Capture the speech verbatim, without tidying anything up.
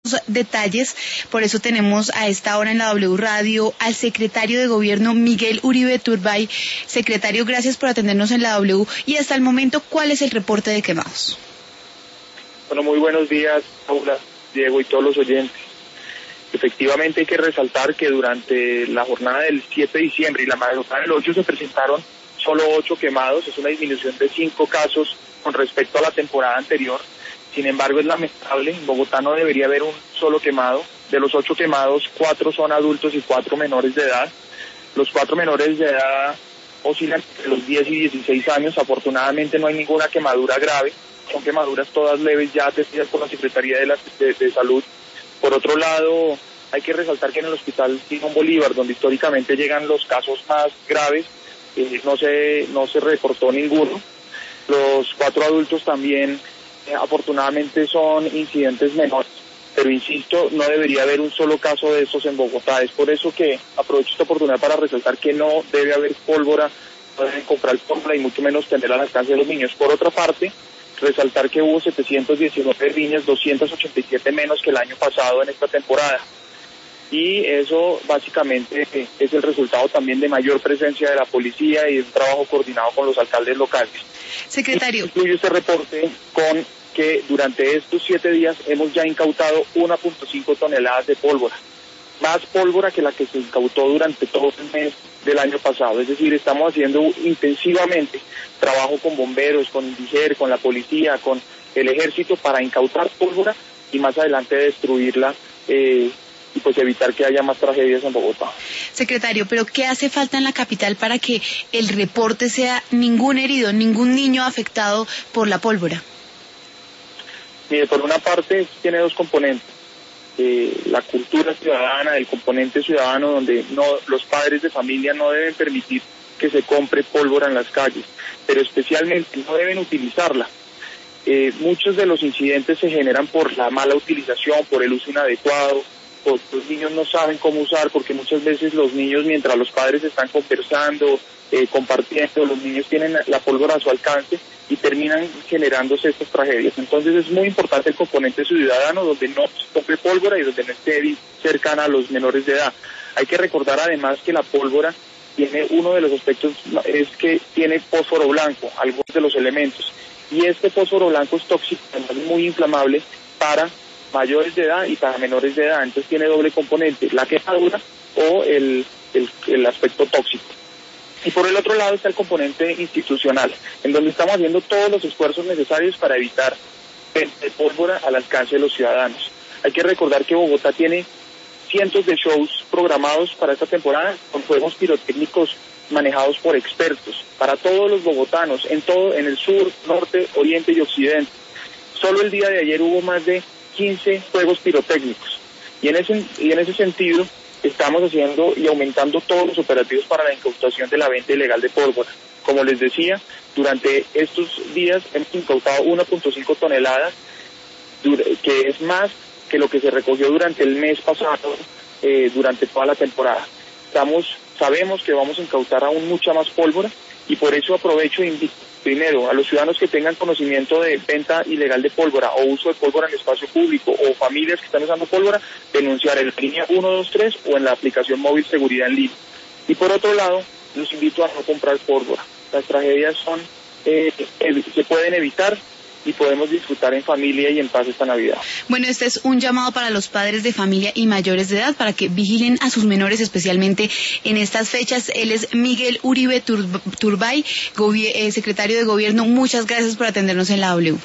detalles, por eso tenemos a esta hora en la W Radio al secretario de Gobierno Miguel Uribe Turbay. Secretario, gracias por atendernos en la W y hasta el momento, ¿cuál es el reporte de quemados? Bueno, muy buenos días, Paula, Diego y todos los oyentes. Efectivamente hay que resaltar que durante la jornada del siete de diciembre y la madrugada del ocho se presentaron solo ocho quemados, es una disminución de cinco casos con respecto a la temporada anterior. Sin embargo, es lamentable, en Bogotá no debería haber un solo quemado. De los ocho quemados, cuatro son adultos y cuatro menores de edad. Los cuatro menores de edad oscilan entre los diez y dieciséis años. Afortunadamente no hay ninguna quemadura grave. Son quemaduras todas leves ya atendidas por la Secretaría de, la, de, de Salud. Por otro lado, hay que resaltar que en el Hospital Simón Bolívar, donde históricamente llegan los casos más graves, eh, no se, no se reportó ninguno. Los cuatro adultos también afortunadamente son incidentes menores, pero insisto, no debería haber un solo caso de estos en Bogotá. Es por eso que aprovecho esta oportunidad para resaltar que no debe haber pólvora, no deben comprar pólvora y mucho menos tener al alcance de los niños. Por otra parte, resaltar que hubo setecientos diecinueve riñas, doscientos ochenta y siete menos que el año pasado en esta temporada. Y eso básicamente es el resultado también de mayor presencia de la policía y de un trabajo coordinado con los alcaldes locales. Secretario. Incluye este reporte con que durante estos siete días hemos ya incautado uno punto cinco toneladas de pólvora, más pólvora que la que se incautó durante todo el mes del año pasado. Es decir, estamos haciendo intensivamente trabajo con bomberos, con Indiger, con la policía, con el ejército para incautar pólvora y más adelante destruirla eh, y pues evitar que haya más tragedias en Bogotá. Secretario, pero ¿qué hace falta en la capital para que el reporte sea ningún herido, ningún niño afectado por la pólvora? Mire, por una parte tiene dos componentes, eh, la cultura ciudadana, el componente ciudadano donde no los padres de familia no deben permitir que se compre pólvora en las calles, pero especialmente no deben utilizarla. Eh, muchos de los incidentes se generan por la mala utilización, por el uso inadecuado, por los niños no saben cómo usar, porque muchas veces los niños mientras los padres están conversando, eh, compartiendo, los niños tienen la pólvora a su alcance y terminan generándose estas tragedias. Entonces es muy importante el componente ciudadano donde no se compre pólvora y donde no esté cercana a los menores de edad. Hay que recordar además que la pólvora tiene uno de los aspectos, es que tiene fósforo blanco, algunos de los elementos, y este fósforo blanco es tóxico, es muy inflamable para mayores de edad y para menores de edad, entonces tiene doble componente, la quemadura o el, el, el aspecto tóxico. Y por el otro lado está el componente institucional, en donde estamos haciendo todos los esfuerzos necesarios para evitar el pólvora al alcance de los ciudadanos. Hay que recordar que Bogotá tiene cientos de shows programados para esta temporada con juegos pirotécnicos manejados por expertos, para todos los bogotanos, en todo, en el sur, norte, oriente y occidente. Solo el día de ayer hubo más de quince juegos pirotécnicos, y en ese, y en ese sentido estamos haciendo y aumentando todos los operativos para la incautación de la venta ilegal de pólvora. Como les decía, durante estos días hemos incautado uno punto cinco toneladas, que es más que lo que se recogió durante el mes pasado, eh, durante toda la temporada. Estamos, sabemos que vamos a incautar aún mucha más pólvora y por eso aprovecho e invito primero a los ciudadanos que tengan conocimiento de venta ilegal de pólvora o uso de pólvora en espacio público o familias que están usando pólvora, denunciar en la línea uno dos tres o en la aplicación móvil Seguridad en Línea. Y por otro lado, los invito a no comprar pólvora. Las tragedias son eh, se pueden evitar y podemos disfrutar en familia y en paz esta Navidad. Bueno, este es un llamado para los padres de familia y mayores de edad para que vigilen a sus menores, especialmente en estas fechas. Él es Miguel Uribe Turbay, secretario de Gobierno. Muchas gracias por atendernos en la W.